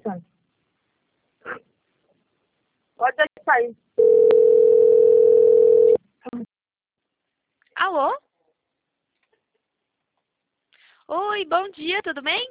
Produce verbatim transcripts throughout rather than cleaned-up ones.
telefone. Pode deixar aí. Alô? Oi, bom dia, tudo bem?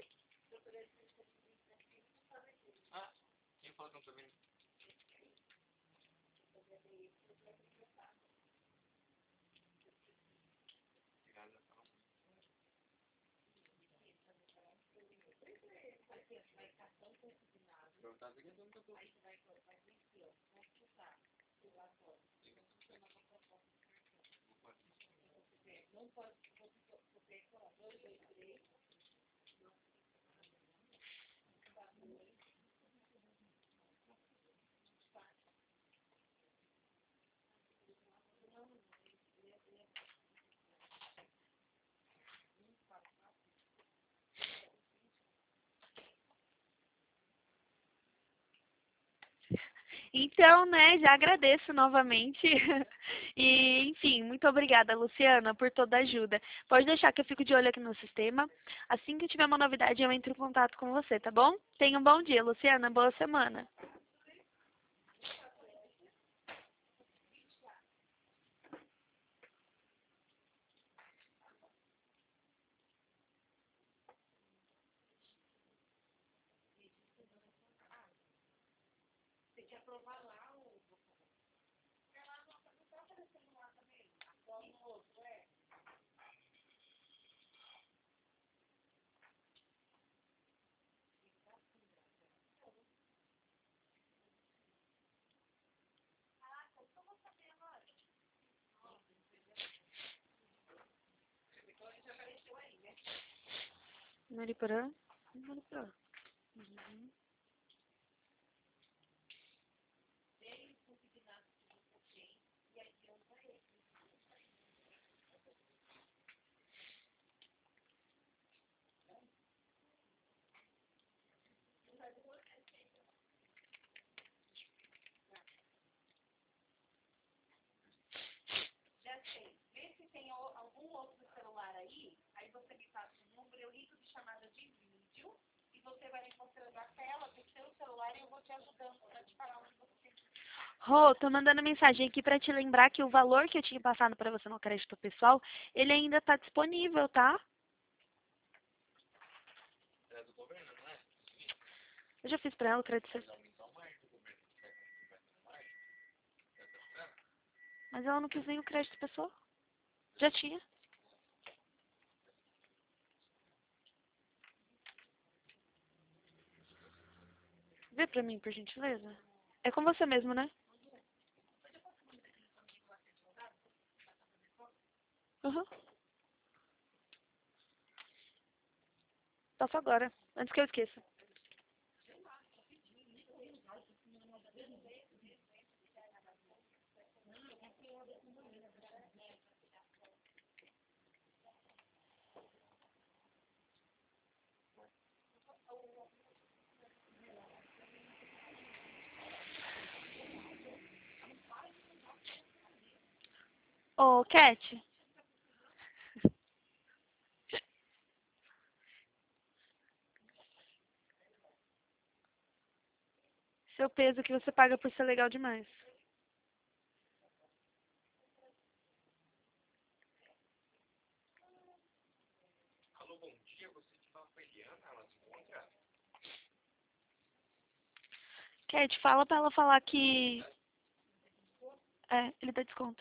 Então, né, já agradeço novamente. E, enfim, muito obrigada, Luciana, por toda a ajuda. Pode deixar que eu fico de olho aqui no sistema. Assim que tiver uma novidade, eu entro em contato com você, tá bom? Tenha um bom dia, Luciana. Boa semana. Mariporã? Mariporã. Uhum. Rô, tô mandando mensagem aqui pra te lembrar que o valor que eu tinha passado pra você no crédito pessoal, ele ainda tá disponível, tá? Eu já fiz pra ela o crédito pessoal. Mas ela não quis nem o crédito pessoal. Já tinha. Vê pra mim, por gentileza. É com você mesmo, né? Uhum. Passo agora, antes que eu esqueça. Ô, Cat, seu peso que você paga por ser legal demais. Cat, fala pra ela falar que... É, ele dá desconto.